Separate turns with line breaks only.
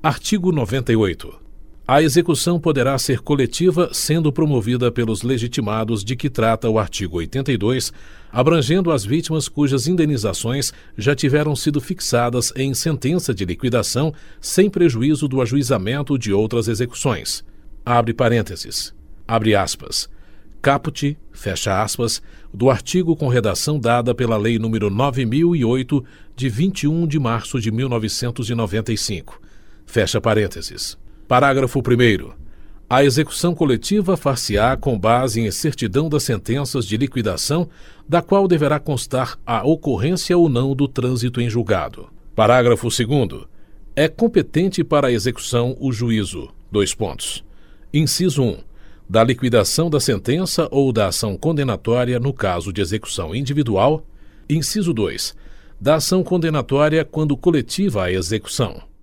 Artigo 98. A execução poderá ser coletiva, sendo promovida pelos legitimados de que trata o artigo 82, abrangendo as vítimas cujas indenizações já tiveram sido fixadas em sentença de liquidação sem prejuízo do ajuizamento de outras execuções. Abre parênteses. Abre aspas. Caput, fecha aspas, do artigo com redação dada pela Lei nº 9.008, de 21 de março de 1995. Fecha parênteses. Parágrafo 1º. A execução coletiva far-se-á com base em certidão das sentenças de liquidação, da qual deverá constar a ocorrência ou não do trânsito em julgado. Parágrafo 2º. É competente para a execução o juízo. Inciso 1. Da liquidação da sentença ou da ação condenatória no caso de execução individual. Inciso 2. Da ação condenatória quando coletiva a execução.